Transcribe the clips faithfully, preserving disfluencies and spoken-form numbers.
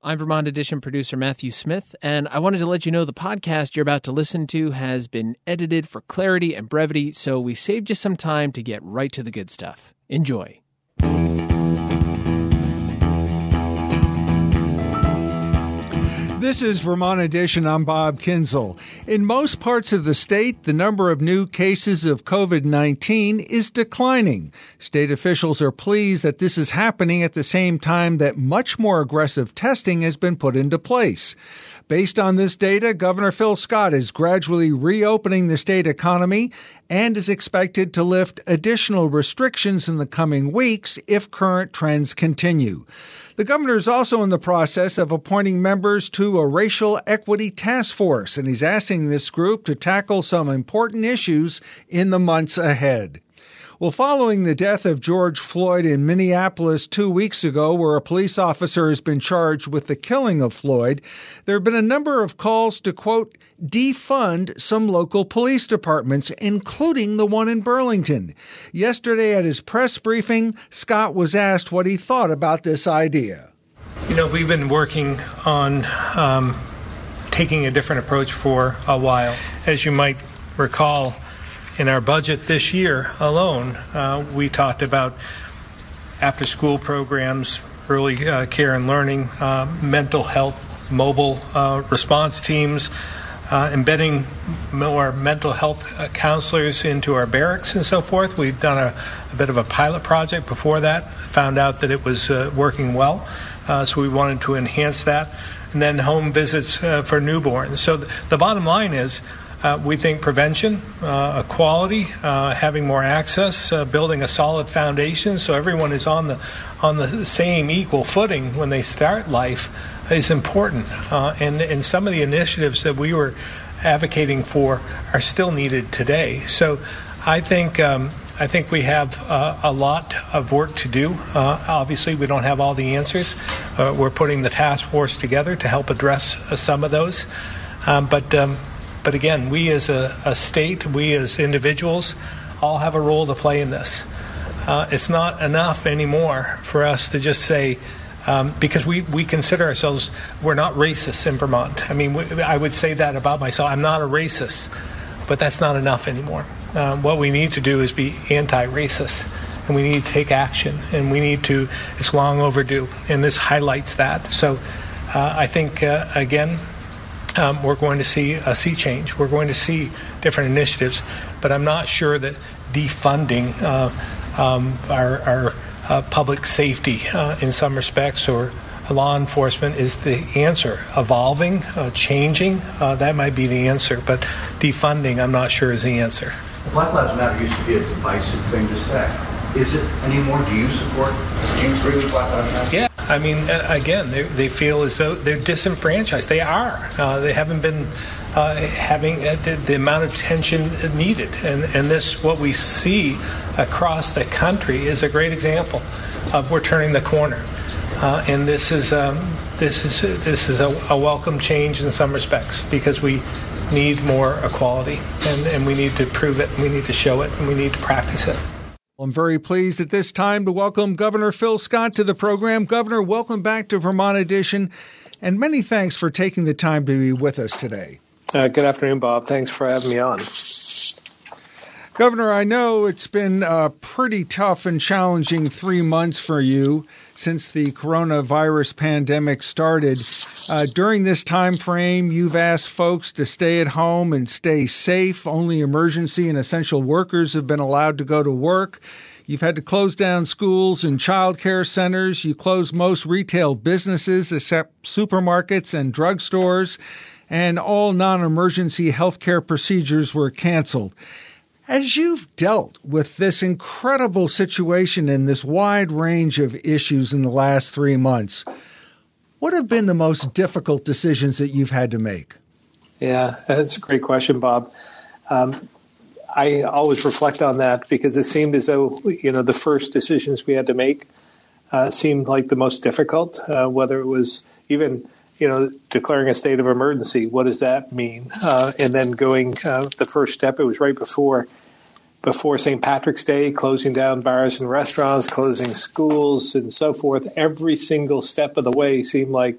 I'm Vermont Edition producer Matthew Smith, and I wanted to let you know the podcast you're about to listen to has been edited for clarity and brevity, so we saved you some time to get right to the good stuff. Enjoy. This is Vermont Edition. I'm Bob Kinzel. In most parts of the state, the number of new cases of covid nineteen is declining. State officials are pleased that this is happening at the same time that much more aggressive testing has been put into place. Based on this data, Governor Phil Scott is gradually reopening the state economy and is expected to lift additional restrictions in the coming weeks if current trends continue. The governor is also in the process of appointing members to a racial equity task force, and he's asking this group to tackle some important issues in the months ahead. Well, following the death of George Floyd in Minneapolis two weeks ago, where a police officer has been charged with the killing of Floyd, there have been a number of calls to, quote, defund some local police departments, including the one in Burlington. Yesterday at his press briefing, Scott was asked what he thought about this idea. You know, we've been working on um, taking a different approach for a while. As you might recall, in our budget this year alone, uh, we talked about after-school programs, early uh, care and learning, uh, mental health, mobile uh, response teams, uh, embedding more mental health uh, counselors into our barracks and so forth. We've done a, a bit of a pilot project before that, found out that it was uh, working well, uh, so we wanted to enhance that. And then home visits uh, for newborns. So th- the bottom line is, Uh, we think prevention, uh, equality, uh, having more access, uh, building a solid foundation so everyone is on the on the same equal footing when they start life is important. Uh, and, and some of the initiatives that we were advocating for are still needed today. So I think um, I think we have uh, a lot of work to do. Uh, obviously, we don't have all the answers. Uh, we're putting the task force together to help address uh, some of those. Um, but um, But again, we as a, a state, we as individuals, all have a role to play in this. Uh, it's not enough anymore for us to just say, um, because we, we consider ourselves, we're not racists in Vermont. I mean, we, I would say that about myself. I'm not a racist, but that's not enough anymore. Uh, what we need to do is be anti-racist, and we need to take action, and we need to, it's long overdue, and this highlights that. So uh, I think, uh, again, Um, we're going to see a sea change. We're going to see different initiatives, but I'm not sure that defunding uh, um, our, our uh, public safety uh, in some respects or law enforcement is the answer. Evolving, uh, changing, uh, that might be the answer, but defunding, I'm not sure is the answer. Black Lives Matter used to be a divisive thing to say. Is it anymore? Do you support, do you agree with Black Lives Matter? Yeah. I mean, again, they, they feel as though they're disenfranchised. They are. Uh, they haven't been uh, having the, the amount of attention needed. And, and this, what we see across the country, is a great example of we're turning the corner. Uh, and this is um, this is this is a, a welcome change in some respects, because we need more equality, and, and we need to prove it, and we need to show it, and we need to practice it. I'm very pleased at this time to welcome Governor Phil Scott to the program. Governor, welcome back to Vermont Edition, and many thanks for taking the time to be with us today. Uh, good afternoon, Bob. Thanks for having me on. Governor, I know it's been a pretty tough and challenging three months for you since the coronavirus pandemic started. Uh, during this time frame, you've asked folks to stay at home and stay safe. Only emergency and essential workers have been allowed to go to work. You've had to close down schools and child care centers. You closed most retail businesses except supermarkets and drugstores, and all non-emergency healthcare procedures were canceled. As you've dealt with this incredible situation and this wide range of issues in the last three months, what have been the most difficult decisions that you've had to make? Yeah, that's a great question, Bob. Um, I always reflect on that because it seemed as though, you know, the first decisions we had to make uh, seemed like the most difficult, uh, whether it was even, you know, declaring a state of emergency. What does that mean? Uh, and then going uh, the first step, it was right before before Saint Patrick's Day, closing down bars and restaurants, closing schools and so forth. Every single step of the way seemed like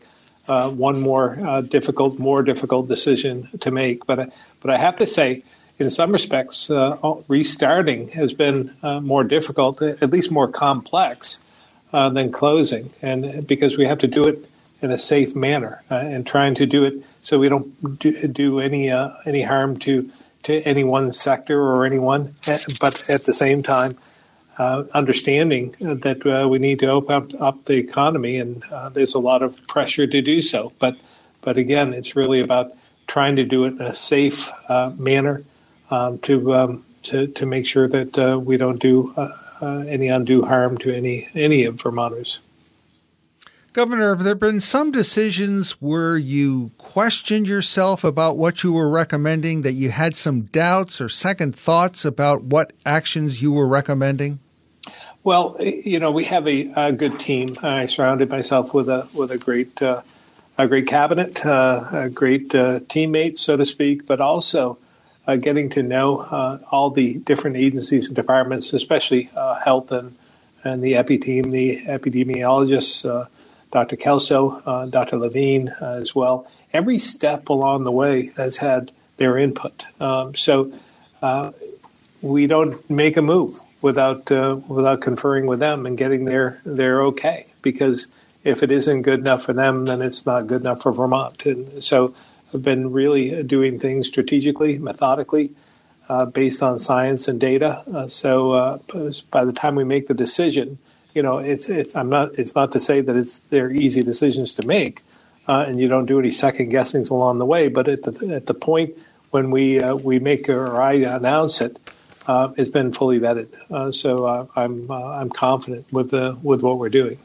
uh, one more uh, difficult, more difficult decision to make. But I, but I have to say, in some respects, uh, restarting has been uh, more difficult, at least more complex uh, than closing, and because we have to do it in a safe manner uh, and trying to do it so we don't do, do any uh, any harm to to any one sector or anyone, but at the same time, uh, understanding that uh, we need to open up, up the economy, and uh, there's a lot of pressure to do so. But but again, it's really about trying to do it in a safe uh, manner. Um, to, um, to to make sure that uh, we don't do uh, uh, any undue harm to any any of Vermonters. Governor, have there been some decisions where you questioned yourself about what you were recommending, that you had some doubts or second thoughts about what actions you were recommending? Well, you know, we have a, a good team. I surrounded myself with a with a great uh, a great cabinet, uh, a great uh, teammates, so to speak, but also Uh, getting to know uh, all the different agencies and departments, especially uh, health and, and the epi team, the epidemiologists, uh, Doctor Kelso, uh, Doctor Levine uh, as well. Every step along the way has had their input. Um, so uh, we don't make a move without uh, without conferring with them and getting their their okay. Because if it isn't good enough for them, then it's not good enough for Vermont. And so I've been really doing things strategically, methodically, uh, based on science and data. Uh, so uh, by the time we make the decision, you know, it's, it's I'm not. It's not to say that it's they're easy decisions to make, uh, and you don't do any second guessings along the way. But at the at the point when we uh, we make or I announce it, uh, it's been fully vetted. Uh, so uh, I'm uh, I'm confident with the with what we're doing.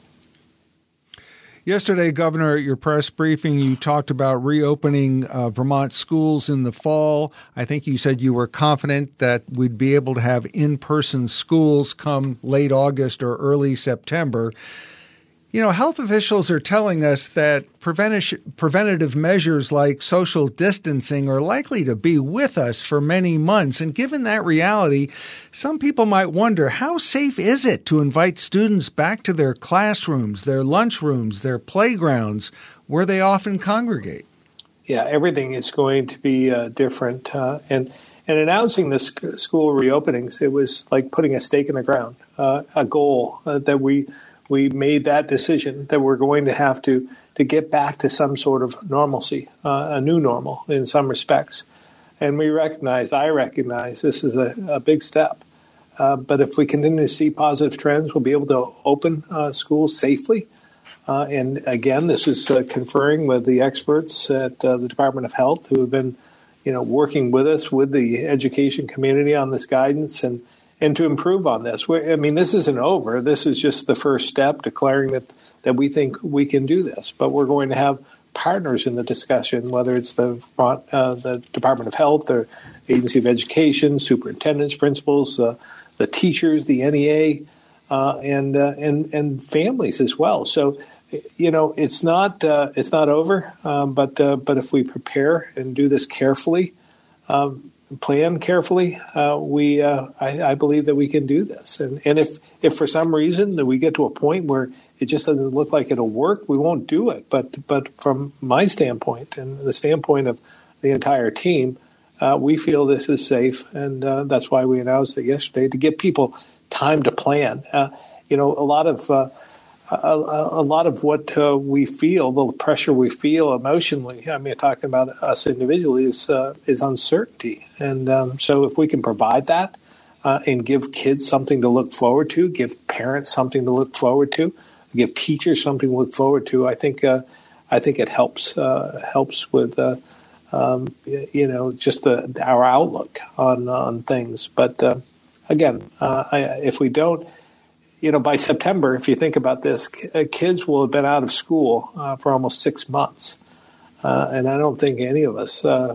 Yesterday, Governor, at your press briefing, you talked about reopening uh, Vermont schools in the fall. I think you said you were confident that we'd be able to have in-person schools come late August or early September. You know, health officials are telling us that preventi- preventative measures like social distancing are likely to be with us for many months. And given that reality, some people might wonder, how safe is it to invite students back to their classrooms, their lunchrooms, their playgrounds, where they often congregate? Yeah, everything is going to be uh, different. Uh, and, and announcing the sc- school reopenings, it was like putting a stake in the ground, uh, a goal uh, that we we made that decision that we're going to have to to get back to some sort of normalcy, uh, a new normal in some respects. And we recognize, I recognize, this is a, a big step. Uh, but if we continue to see positive trends, we'll be able to open uh, schools safely. Uh, and again, this is uh, conferring with the experts at uh, the Department of Health who have been, you know, working with us, with the education community on this guidance and and to improve on this. We're, I mean, this isn't over. This is just the first step, declaring that, that we think we can do this. But we're going to have partners in the discussion, whether it's the uh, the Department of Health, the Agency of Education, superintendents, principals, uh, the teachers, the N E A, uh, and uh, and and families as well. So, you know, it's not uh, it's not over. Um, but uh, but if we prepare and do this carefully, um, plan carefully, uh, we uh, I, I believe that we can do this. And and if if for some reason that we get to a point where it just doesn't look like it'll work, we won't do it. But but from my standpoint and the standpoint of the entire team, uh, we feel this is safe, and uh, that's why we announced it yesterday, to give people time to plan. Uh, you know, a lot of uh, a, a lot of what uh, we feel, the pressure we feel emotionally, I mean, talking about us individually, is uh, is uncertainty. And um, so if we can provide that uh, and give kids something to look forward to, give parents something to look forward to, give teachers something to look forward to, I think uh, I think it helps uh, helps with uh, um, you know just the, our outlook on on things. But uh, again, uh, I, if we don't. You know, by September, if you think about this, kids will have been out of school uh, for almost six months, uh, and I don't think any of us uh,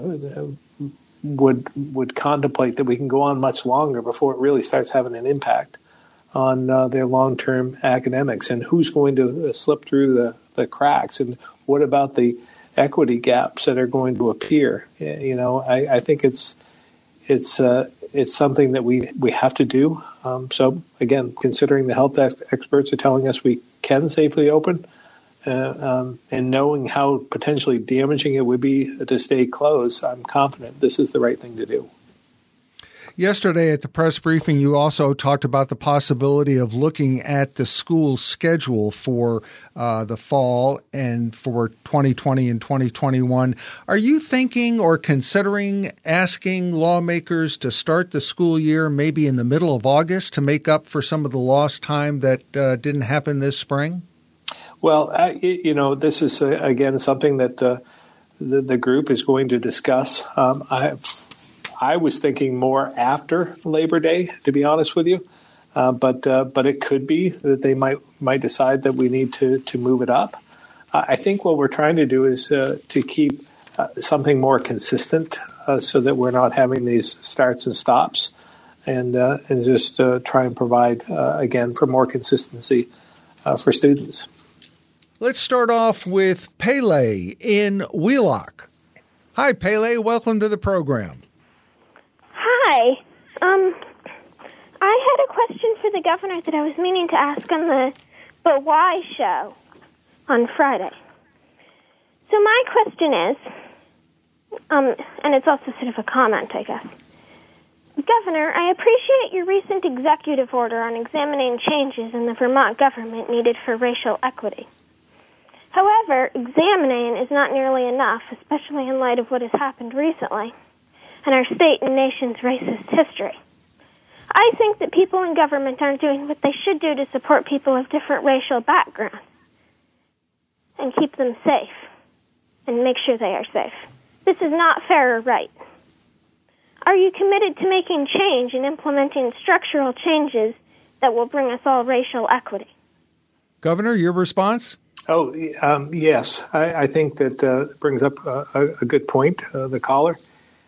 would would contemplate that we can go on much longer before it really starts having an impact on uh, their long-term academics. And who's going to slip through the, the cracks? And what about the equity gaps that are going to appear? You know, I, I think it's it's. Uh, It's something that we, we have to do. Um, so, again, considering the health ex- experts are telling us we can safely open, uh, um, and knowing how potentially damaging it would be to stay closed, I'm confident this is the right thing to do. Yesterday at the press briefing, you also talked about the possibility of looking at the school schedule for uh, the fall and for twenty twenty and twenty twenty-one. Are you thinking or considering asking lawmakers to start the school year maybe in the middle of August to make up for some of the lost time that uh, didn't happen this spring? Well, I, you know, this is, uh, again, something that uh, the, the group is going to discuss. Um, I I was thinking more after Labor Day, to be honest with you, uh, but uh, but it could be that they might might decide that we need to to move it up. Uh, I think what we're trying to do is uh, to keep uh, something more consistent, uh, so that we're not having these starts and stops, and uh, and just uh, try and provide uh, again for more consistency uh, for students. Let's start off with Pele in Wheelock. Hi, Pele. Welcome to the program. Hi. Um, I had a question for the governor that I was meaning to ask on the But Why show on Friday. So my question is, um, and it's also sort of a comment, I guess. Governor, I appreciate your recent executive order on examining changes in the Vermont government needed for racial equity. However, examining is not nearly enough, especially in light of what has happened recently and our state and nation's racist history. I think that people in government aren't doing what they should do to support people of different racial backgrounds and keep them safe and make sure they are safe. This is not fair or right. Are you committed to making change and implementing structural changes that will bring us all racial equity? Governor, your response? Oh, um, yes. I, I think that uh, brings up a, a good point, uh, the caller.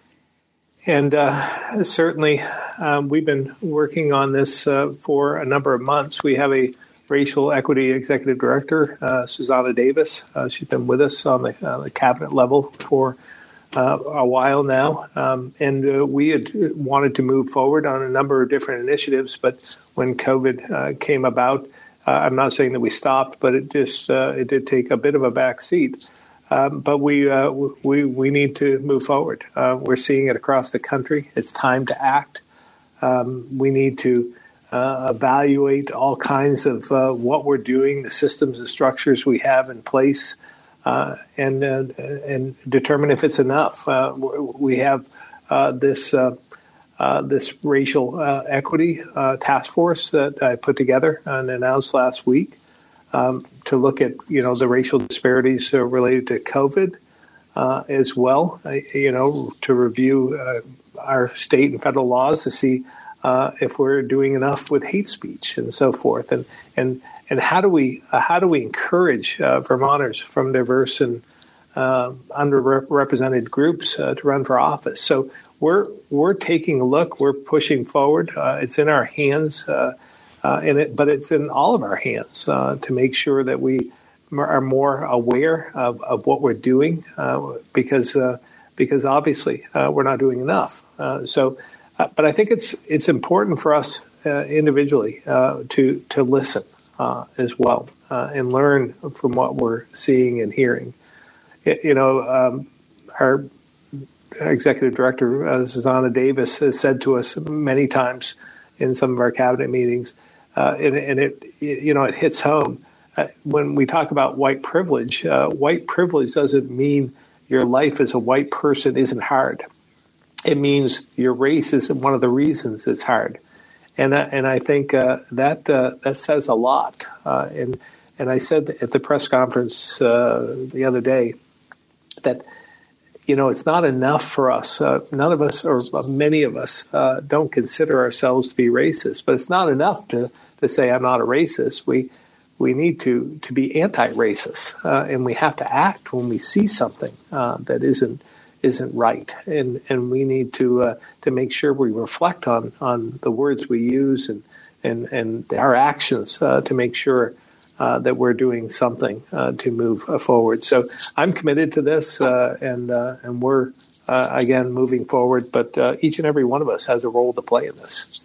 And uh, certainly, um, we've been working on this uh, for a number of months. We have a racial equity executive director, uh, Susanna Davis. Uh, she's been with us on the, uh, the cabinet level for uh, a while now. Um, and uh, we had wanted to move forward on a number of different initiatives. But when COVID uh, came about, uh, I'm not saying that we stopped, but it just uh, it did take a bit of a back seat. Um, but we uh, we we need to move forward. Uh, we're seeing it across the country. It's time to act. Um, we need to uh, evaluate all kinds of uh, what we're doing, the systems and structures we have in place, uh, and uh, and determine if it's enough. Uh, we have uh, this uh, uh, this racial uh, equity uh, task force that I put together and announced last week. Um, to look at, you know, the racial disparities uh, related to COVID uh, as well, uh, you know, to review uh, our state and federal laws to see uh, if we're doing enough with hate speech and so forth. And and, and how do we uh, how do we encourage uh, Vermonters from diverse and uh, underrepresented groups uh, to run for office? So we're we're taking a look. We're pushing forward. Uh, it's in our hands. Uh, Uh, and it, but it's in all of our hands uh, to make sure that we are more aware of, of what we're doing, uh, because uh, because obviously uh, we're not doing enough. Uh, so, uh, but I think it's it's important for us uh, individually uh, to to listen uh, as well uh, and learn from what we're seeing and hearing. It, you know, um, our executive director uh, Susanna Davis has said to us many times in some of our cabinet meetings. Uh, and, and it, you know, it hits home. Uh, when we talk about white privilege, uh, white privilege doesn't mean your life as a white person isn't hard. It means your race isn't one of the reasons it's hard. And uh, and I think uh, that uh, that says a lot. Uh, and and I said at the press conference uh, the other day that, you know, it's not enough for us. Uh, none of us, or many of us, uh, don't consider ourselves to be racist. But it's not enough to, to say I'm not a racist. We we need to to be anti-racist, uh, and we have to act when we see something uh, that isn't isn't right. And and we need to uh, to make sure we reflect on on the words we use and and and our actions uh, to make sure Uh, that we're doing something uh, to move uh, forward. So I'm committed to this, uh, and uh, and we're, uh, again, moving forward. But uh, each and every one of us has a role to play in this.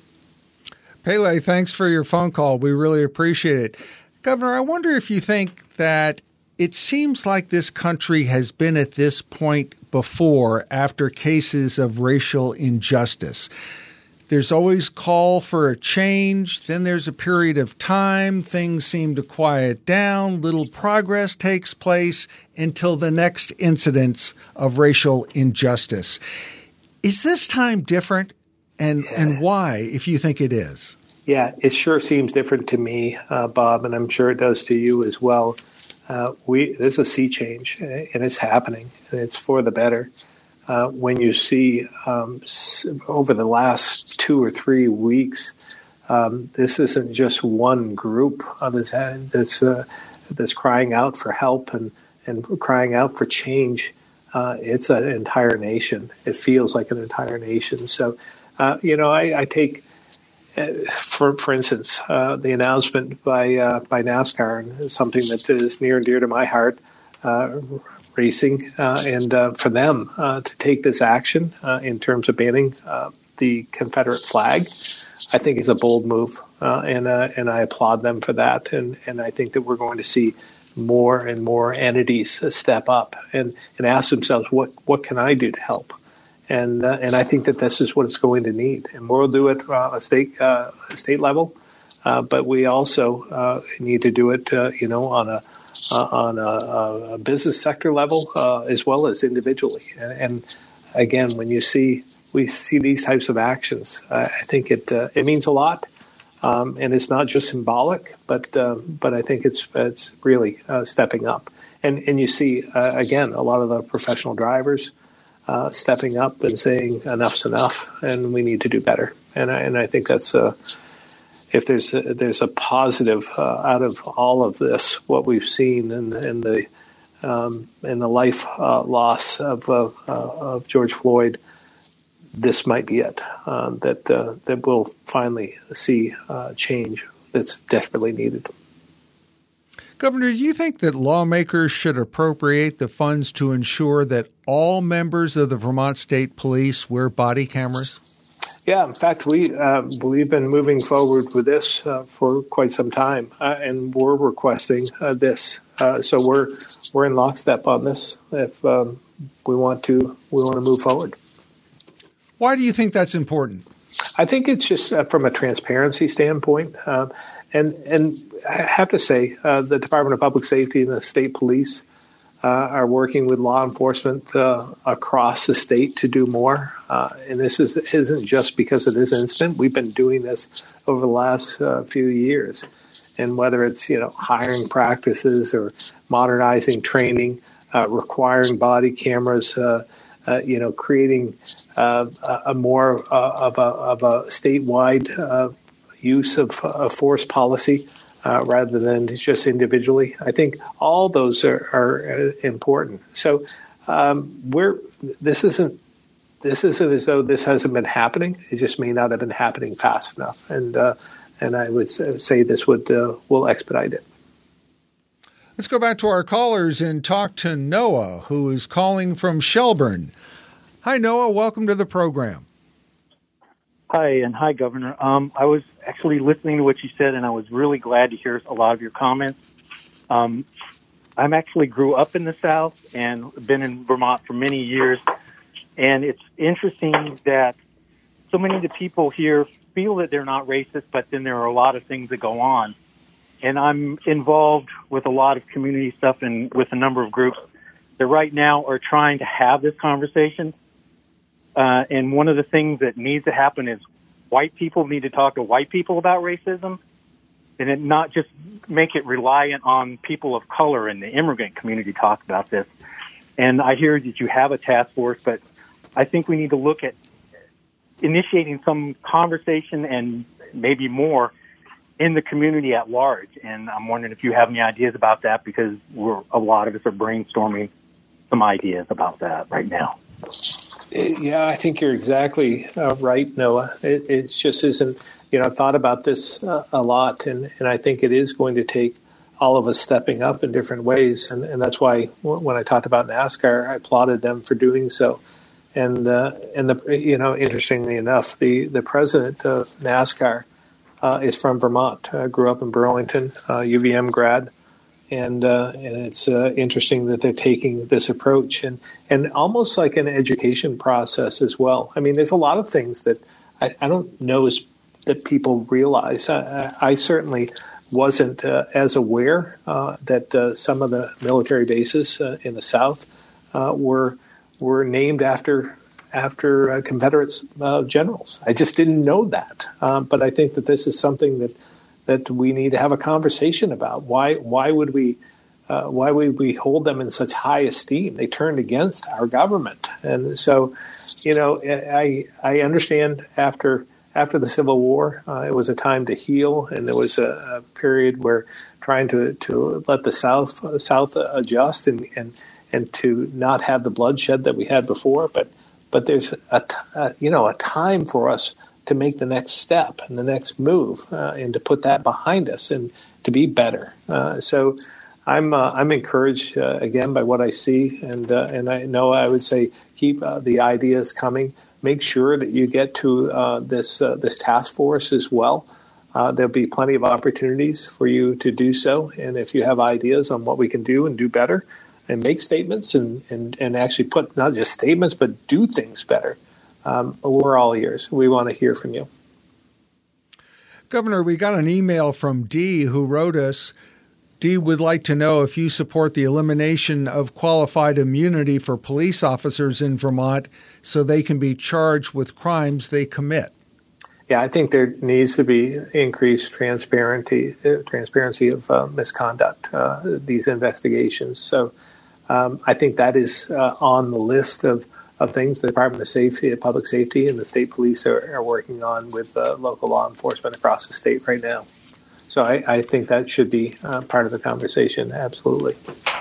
Pele, thanks for your phone call. We really appreciate it. Governor, I wonder if you think that it seems like this country has been at this point before after cases of racial injustice. There's always call for a change. Then there's a period of time. Things seem to quiet down. Little progress takes place until the next incidents of racial injustice. Is this time different? And, and why, if you think it is? Yeah, it sure seems different to me, uh, Bob, and I'm sure it does to you as well. Uh, we there's a sea change, and it's happening, and it's for the better. Uh, when you see um, over the last two or three weeks, um, this isn't just one group uh, that's that's, uh, that's crying out for help and, and crying out for change. Uh, it's an entire nation. It feels like an entire nation. So, uh, you know, I, I take, uh, for for instance, uh, the announcement by uh, by NASCAR, and something that is near and dear to my heart. Uh, racing uh, and uh, for them uh, to take this action uh, in terms of banning uh, the Confederate flag, I think is a bold move, uh, and uh, and I applaud them for that. And, and I think that we're going to see more and more entities uh, step up and, and ask themselves, what what can I do to help? And uh, and I think that this is what it's going to need. And we'll do it uh, a state uh, state level, uh, but we also uh, need to do it, uh, you know, on a Uh, on a, a business sector level uh, as well as individually. And, and again, when you see we see these types of actions, uh, I think it uh, it means a lot, um, and it's not just symbolic, but uh, but I think it's it's really uh, stepping up. And and you see uh, again a lot of the professional drivers uh, stepping up and saying enough's enough, and we need to do better. And I, and I think that's a If there's a, there's a positive uh, out of all of this, what we've seen in, in the um, in the life uh, loss of uh, uh, of George Floyd, this might be it. Uh, that uh, that we'll finally see uh, change that's desperately needed. Governor, do you think that lawmakers should appropriate the funds to ensure that all members of the Vermont State Police wear body cameras? Yeah, in fact, we uh, we've been moving forward with this uh, for quite some time, uh, and we're requesting uh, this. Uh, so we're we're in lockstep on this. If um, we want to, we want to move forward. Why do you think that's important? I think it's just uh, from a transparency standpoint, uh, and and I have to say, uh, the Department of Public Safety and the state police Uh, are working with law enforcement uh, across the state to do more. Uh, and this is, isn't just because of this incident. We've been doing this over the last uh, few years. And whether it's, you know, hiring practices or modernizing training, uh, requiring body cameras, uh, uh, you know, creating uh, a, a more uh, of, a, of a statewide uh, use of, of force policy. Uh, rather than just individually. I think all those are, are important. So um, we're this isn't this isn't as though this hasn't been happening. It just may not have been happening fast enough. And uh, and I would say this would uh, will expedite it. Let's go back to our callers and talk to Noah, who is calling from Shelburne. Hi, Noah. Welcome to the program. Hi, and hi, Governor. Um, I was actually listening to what you said, and I was really glad to hear a lot of your comments. Um, I'm actually grew up in the South and been in Vermont for many years, and it's interesting that so many of the people here feel that they're not racist, but then there are a lot of things that go on. And I'm involved with a lot of community stuff and with a number of groups that right now are trying to have this conversation. Uh, and one of the things that needs to happen is white people need to talk to white people about racism, and it not just make it reliant on people of color and the immigrant community talk about this. And I hear that you have a task force, but I think we need to look at initiating some conversation and maybe more in the community at large. And I'm wondering if you have any ideas about that, because we're, a lot of us are brainstorming some ideas about that right now. Yeah, I think you're exactly uh, right, Noah. It, it just isn't, you know, I've thought about this uh, a lot, and, and I think it is going to take all of us stepping up in different ways. And, and that's why when I talked about NASCAR, I applauded them for doing so. And, uh, and the you know, interestingly enough, the, the president of NASCAR uh, is from Vermont, uh, grew up in Burlington, uh, U V M grad, and uh, and it's uh, interesting that they're taking this approach, and and almost like an education process as well. I mean, there's a lot of things that I, I don't know is that people realize. I, I certainly wasn't uh, as aware uh, that uh, some of the military bases uh, in the South uh, were were named after after uh, Confederate uh, generals. I just didn't know that, uh, but I think that this is something that that we need to have a conversation about. Why why would we uh, why would we hold them in such high esteem? They turned against our government, and so you know I I understand after. After the Civil War, uh, it was a time to heal, and there was a, a period where trying to, to let the South uh, South adjust and, and and to not have the bloodshed that we had before. But but there's a, t- a you know a time for us to make the next step and the next move, uh, and to put that behind us and to be better. Uh, so I'm uh, I'm encouraged uh, again by what I see, and uh, and I know I would say keep uh, the ideas coming. Make sure that you get to uh, this uh, this task force as well. Uh, there'll be plenty of opportunities for you to do so. And if you have ideas on what we can do and do better and make statements and, and, and actually put not just statements, but do things better, um, we're all ears. We want to hear from you. Governor, we got an email from Dee who wrote us. Dee would like to know if you support the elimination of qualified immunity for police officers in Vermont so they can be charged with crimes they commit. Yeah, I think there needs to be increased transparency, uh, transparency of uh, misconduct, uh, these investigations. So um, I think that is uh, on the list of, of things the Department of Safety, Public Safety, and the state police are, are working on with uh, local law enforcement across the state right now. So I, I think that should be uh, part of the conversation, absolutely.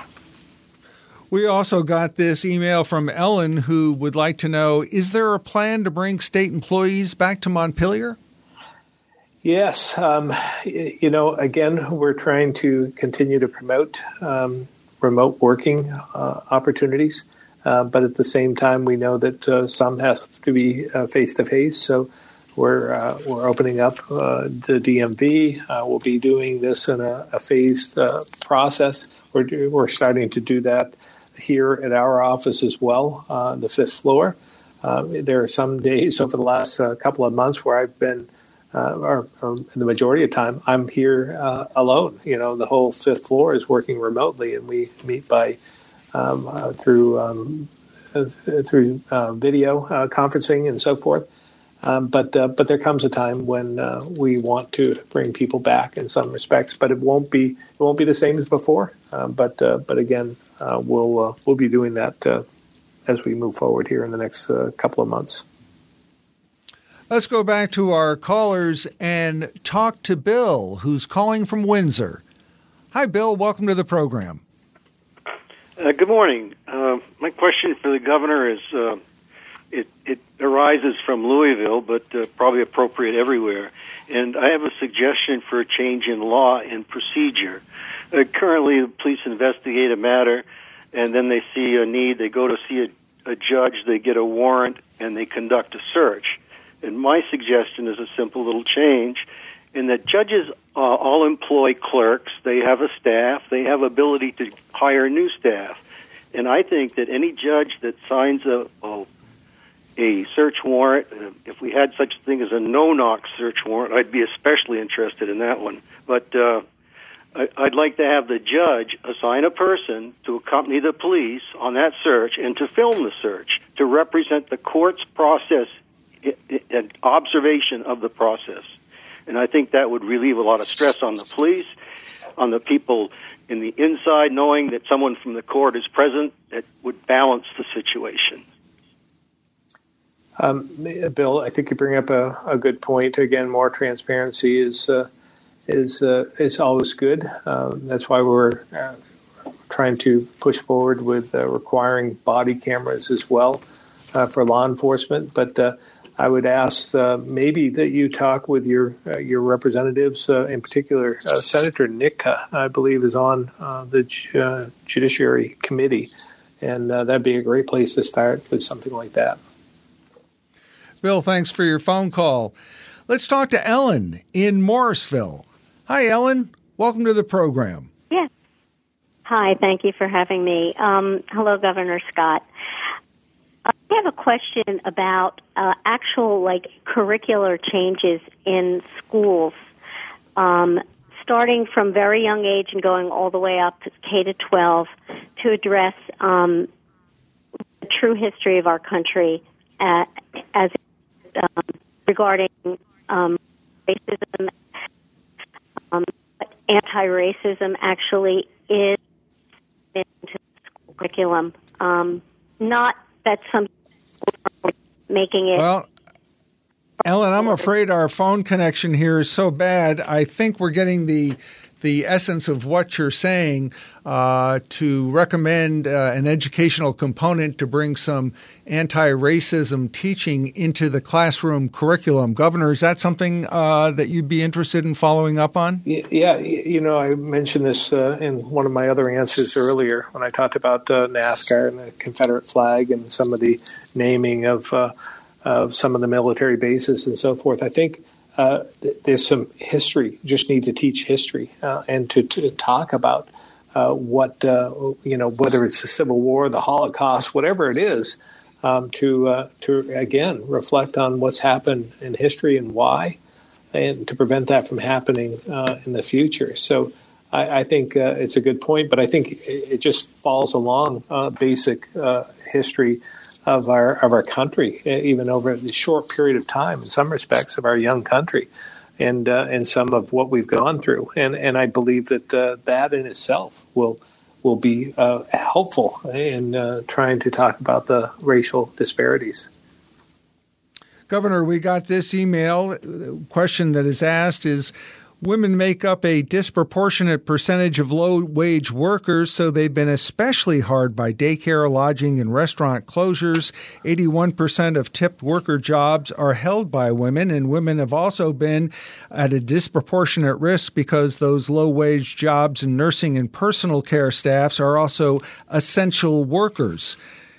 We also got this email from Ellen who would like to know, is there a plan to bring state employees back to Montpelier? Yes. Um, you know, again, we're trying to continue to promote um, remote working uh, opportunities, uh, but at the same time, we know that uh, some have to be uh, face-to-face, so We're uh, we're opening up uh, the D M V. Uh, we'll be doing this in a, a phased uh, process. We're we're starting to do that here at our office as well, uh, the fifth floor. Uh, there are some days over the last uh, couple of months where I've been, uh, or, or the majority of the time, I'm here uh, alone. You know, the whole fifth floor is working remotely, and we meet by um, uh, through um, uh, through uh, video uh, conferencing and so forth. Um, but uh, but there comes a time when uh, we want to bring people back in some respects, but it won't be it won't be the same as before. Uh, but uh, but again, uh, we'll uh, we'll be doing that uh, as we move forward here in the next uh, couple of months. Let's go back to our callers and talk to Bill, who's calling from Windsor. Hi, Bill. Welcome to the program. Uh, good morning. Uh, my question for the governor is. Uh, It, it arises from Louisville, but uh, probably appropriate everywhere. And I have a suggestion for a change in law and procedure. Uh, currently, the police investigate a matter, and then they see a need. They go to see a, a judge. They get a warrant, and they conduct a search. And my suggestion is a simple little change in that judges uh, all employ clerks. They have a staff. They have ability to hire new staff. And I think that any judge that signs a, a a search warrant, if we had such a thing as a no-knock search warrant, I'd be especially interested in that one. But uh, I'd like to have the judge assign a person to accompany the police on that search and to film the search, to represent the court's process and observation of the process. And I think that would relieve a lot of stress on the police, on the people in the inside, knowing that someone from the court is present. That would balance the situation. Um, Bill, I think you bring up a, a good point. Again, more transparency is uh, is uh, is always good. Um, that's why we're uh, trying to push forward with uh, requiring body cameras as well uh, for law enforcement. But uh, I would ask uh, maybe that you talk with your uh, your representatives, uh, in particular, uh, Senator Nitka, I believe, is on uh, the uh, Judiciary Committee, and uh, that'd be a great place to start with something like that. Bill, thanks for your phone call. Let's talk to Ellen in Morrisville. Hi, Ellen. Welcome to the program. Yes. Hi, thank you for having me. Um, hello, Governor Scott. I have a question about uh, actual, like, curricular changes in schools, um, starting from very young age and going all the way up to K to twelve to address um, the true history of our country uh, as um, regarding um, racism, um, anti-racism actually is into the school curriculum. Um, not that some making it. Well, Ellen, I'm afraid our phone connection here is so bad. I think we're getting the the essence of what you're saying, uh, to recommend uh, an educational component to bring some anti-racism teaching into the classroom curriculum. Governor, is that something uh, that you'd be interested in following up on? Yeah, you know, I mentioned this uh, in one of my other answers earlier when I talked about uh, NASCAR and the Confederate flag and some of the naming of, uh, of some of the military bases and so forth. I think Uh, there's some history. Just need to teach history uh, and to, to talk about uh, what uh, you know, whether it's the Civil War, the Holocaust, whatever it is, um, to uh, to again reflect on what's happened in history and why, and to prevent that from happening uh, in the future. So I, I think uh, it's a good point, but I think it, it just falls along uh, basic uh, history of our of our country, even over a short period of time, in some respects, of our young country, and uh, and some of what we've gone through, and and I believe that uh, that in itself will will be uh, helpful in uh, trying to talk about the racial disparities. Governor, we got this email. The question that is asked is, women make up a disproportionate percentage of low-wage workers, so they've been especially hard by daycare, lodging, and restaurant closures. eighty-one percent of tipped worker jobs are held by women, and women have also been at a disproportionate risk because those low-wage jobs in nursing and personal care staffs are also essential workers.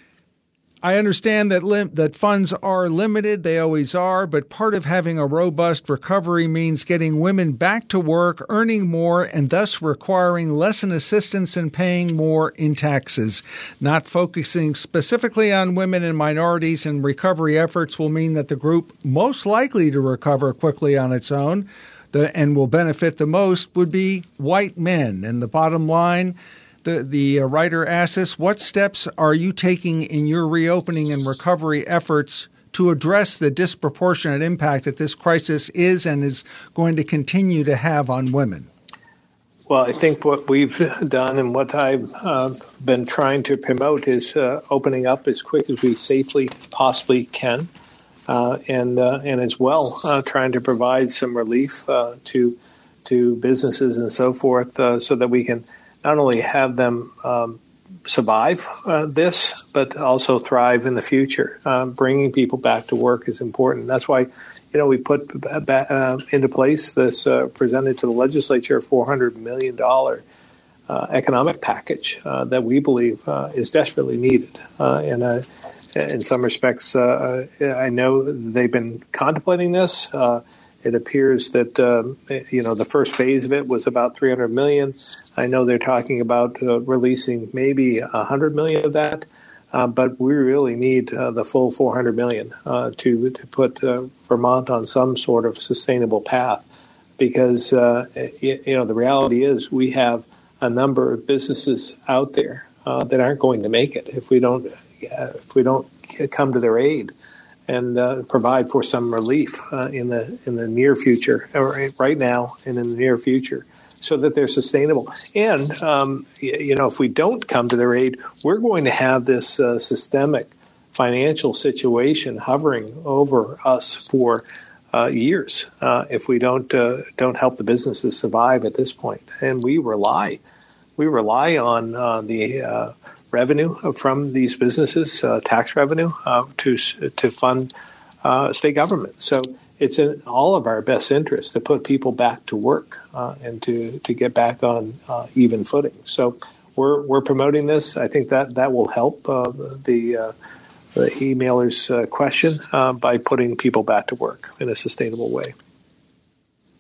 I understand that lim- that funds are limited. They always are. But part of having a robust recovery means getting women back to work, earning more, and thus requiring less in assistance and paying more in taxes. Not focusing specifically on women and minorities in recovery efforts will mean that the group most likely to recover quickly on its own the, and will benefit the most would be white men. And the bottom line, The, the uh, writer asks us, what steps are you taking in your reopening and recovery efforts to address the disproportionate impact that this crisis is and is going to continue to have on women? Well, I think what we've done and what I've uh, been trying to promote is uh, opening up as quick as we safely possibly can, uh, and uh, and as well uh, trying to provide some relief uh, to to businesses and so forth, uh, so that we can not only have them um, survive uh, this, but also thrive in the future. Uh, bringing people back to work is important. That's why, you know, we put ba- uh, into place this uh, presented to the legislature a four hundred million dollars uh, economic package uh, that we believe uh, is desperately needed. Uh, and uh, in some respects, uh, I know they've been contemplating this. Uh, it appears that, um, you know, the first phase of it was about three hundred million dollars. I know they're talking about uh, releasing maybe one hundred million dollars of that, uh, but we really need uh, the full four hundred million dollars uh, to to put uh, Vermont on some sort of sustainable path, because uh, you, you know the reality is we have a number of businesses out there uh, that aren't going to make it if we don't uh, if we don't come to their aid and uh, provide for some relief uh, in the in the near future, or right now and in the near future, so that they're sustainable. And, um, you know, if we don't come to their aid, we're going to have this uh, systemic financial situation hovering over us for uh, years uh, if we don't uh, don't help the businesses survive at this point. And we rely, we rely on uh, the uh, revenue from these businesses, uh, tax revenue, uh, to to fund uh, state government. So it's in all of our best interest to put people back to work uh, and to, to get back on uh, even footing. So we're we're promoting this. I think that that will help uh, the uh, the emailer's uh, question uh, by putting people back to work in a sustainable way.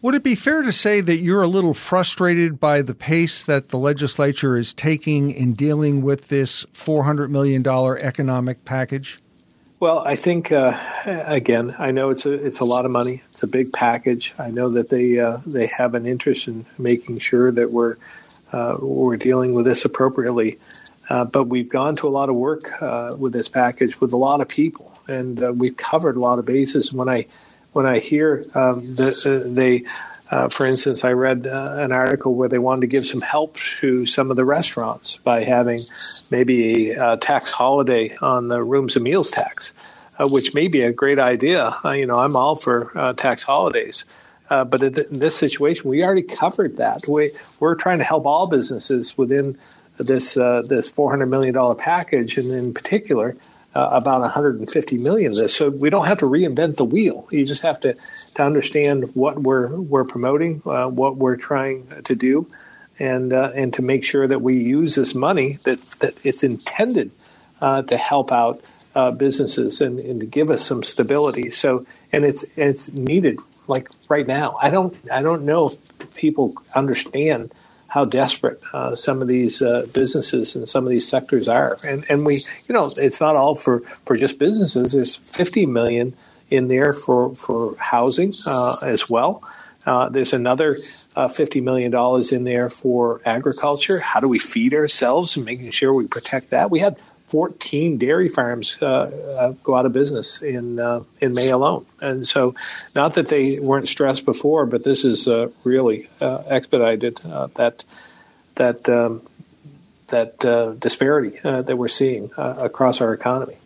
Would it be fair to say that you're a little frustrated by the pace that the legislature is taking in dealing with this four hundred million dollars economic package? Well, I think, uh, again, I know it's a it's a lot of money. It's a big package. I know that they uh, they have an interest in making sure that we're uh, we're dealing with this appropriately. Uh, but we've gone to a lot of work uh, with this package with a lot of people, and uh, we've covered a lot of bases. When I when I hear um, that uh, they, uh, for instance, I read uh, an article where they wanted to give some help to some of the restaurants by having maybe a uh, tax holiday on the rooms and meals tax, uh, which may be a great idea. Uh, you know, I'm all for uh, tax holidays. Uh, but in, th- in this situation, we already covered that. We, we're trying to help all businesses within this uh, this four hundred million dollars package, and in particular, uh, about one hundred fifty million dollars of this. So we don't have to reinvent the wheel. You just have to, to understand what we're we're promoting, uh, what we're trying to do, and uh, and to make sure that we use this money that, that it's intended uh, to help out uh, businesses and, and to give us some stability. So and it's it's needed like right now. I don't I don't know if people understand how desperate uh, some of these uh, businesses and some of these sectors are, and and we you know it's not all for, for just businesses. There's fifty million in there for for housing uh, as well. Uh, there's another uh, fifty million dollars in there for agriculture. How do we feed ourselves and making sure we protect that? We had fourteen dairy farms uh, uh, go out of business in uh, in May alone, and so not that they weren't stressed before, but this is uh, really uh, expedited uh, that that um, that uh, disparity uh, that we're seeing uh, across our economy.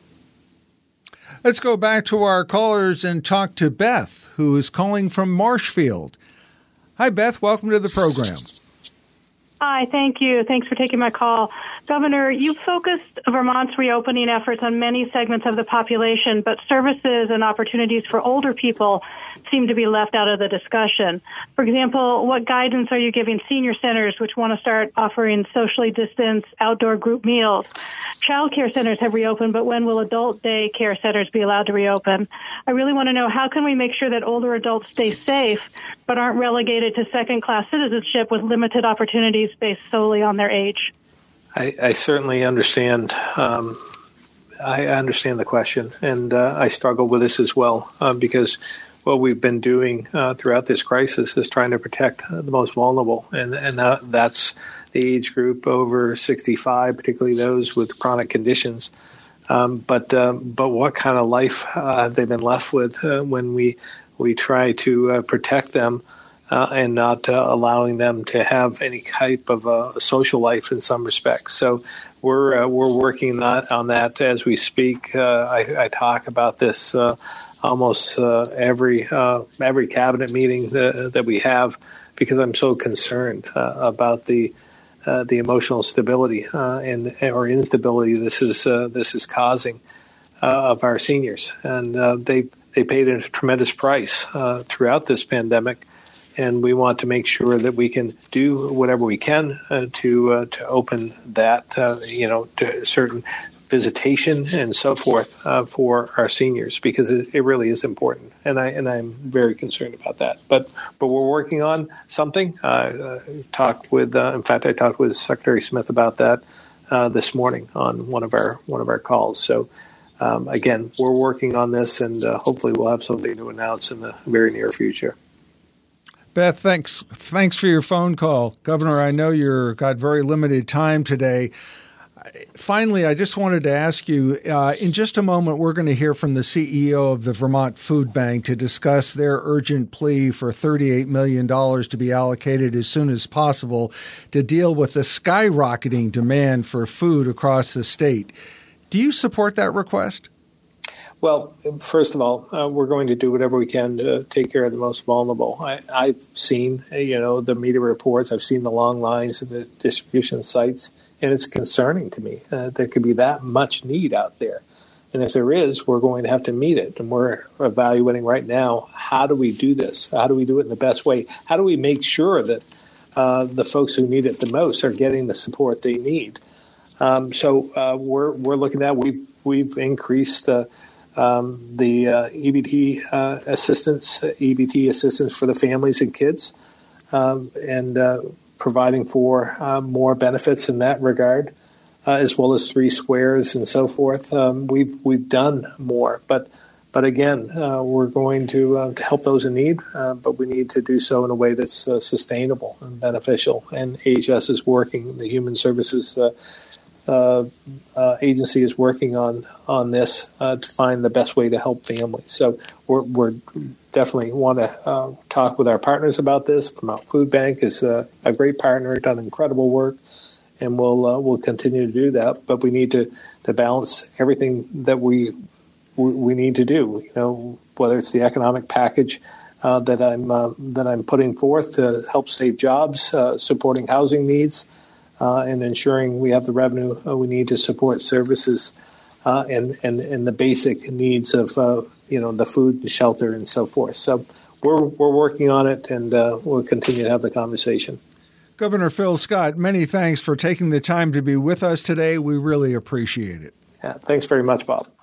Let's go back to our callers and talk to Beth, who is calling from Marshfield. Hi, Beth. Welcome to the program. Hi, thank you. Thanks for taking my call. Governor, you focused Vermont's reopening efforts on many segments of the population, but services and opportunities for older people seem to be left out of the discussion. For example, what guidance are you giving senior centers which want to start offering socially distanced outdoor group meals? Child care centers have reopened, but when will adult day care centers be allowed to reopen? I really want to know, how can we make sure that older adults stay safe but aren't relegated to second-class citizenship with limited opportunities based solely on their age? I, I certainly understand. Um, I understand the question, and uh, I struggle with this as well uh, because what we've been doing uh, throughout this crisis is trying to protect the most vulnerable, and and uh, that's the age group over sixty-five, particularly those with chronic conditions. Um, but um, but what kind of life uh, have they been left with uh, when we we try to uh, protect them? Uh, and not uh, allowing them to have any type of a social life in some respects. So we're uh, we're working on, on that as we speak. Uh, I, I talk about this uh, almost uh, every uh, every cabinet meeting that, that we have because I'm so concerned uh, about the uh, the emotional stability uh, and or instability this is uh, this is causing uh, of our seniors, and uh, they they paid a tremendous price uh, throughout this pandemic. And we want to make sure that we can do whatever we can uh, to uh, to open that, uh, you know, to certain visitation and so forth uh, for our seniors, because it, it really is important, and I and I'm very concerned about that. But but we're working on something. Uh, uh, talked with, uh, in fact, I talked with Secretary Smith about that uh, this morning on one of our one of our calls. So um, again, we're working on this, and uh, hopefully we'll have something to announce in the very near future. Beth, thanks. Thanks for your phone call. Governor, I know you've got very limited time today. Finally, I just wanted to ask you, uh, in just a moment, we're going to hear from the C E O of the Vermont Food Bank to discuss their urgent plea for thirty-eight million dollars to be allocated as soon as possible to deal with the skyrocketing demand for food across the state. Do you support that request? Well, first of all, uh, we're going to do whatever we can to take care of the most vulnerable. I, I've seen, you know, the media reports. I've seen the long lines at the distribution sites, and it's concerning to me. Uh, there could be that much need out there. And if there is, we're going to have to meet it. And we're evaluating right now, how do we do this? How do we do it in the best way? How do we make sure that uh, the folks who need it the most are getting the support they need? Um, so uh, we're we're looking at that. We've, we've increased uh, um, the uh, E B T uh, assistance, E B T assistance for the families and kids, um, and uh, providing for uh, more benefits in that regard, uh, as well as three squares and so forth. Um, we've we've done more, but but again, uh, we're going to, uh, to help those in need, uh, but we need to do so in a way that's uh, sustainable and beneficial. And A H S is working. The Human Services Uh, Uh, uh, agency is working on on this uh, to find the best way to help families. So we're, we're definitely want to uh, talk with our partners about this. Vermont Food Bank is a, a great partner, done incredible work, and we'll uh, we'll continue to do that. But we need to, to balance everything that we we need to do. You know, whether it's the economic package uh, that I'm uh, that I'm putting forth to help save jobs, uh, supporting housing needs. Uh, and ensuring we have the revenue uh, we need to support services uh, and, and and the basic needs of uh, you know the food and shelter and so forth. So we're we're working on it, and uh, we'll continue to have the conversation. Governor Phil Scott, many thanks for taking the time to be with us today. We really appreciate it. Yeah, thanks very much, Bob.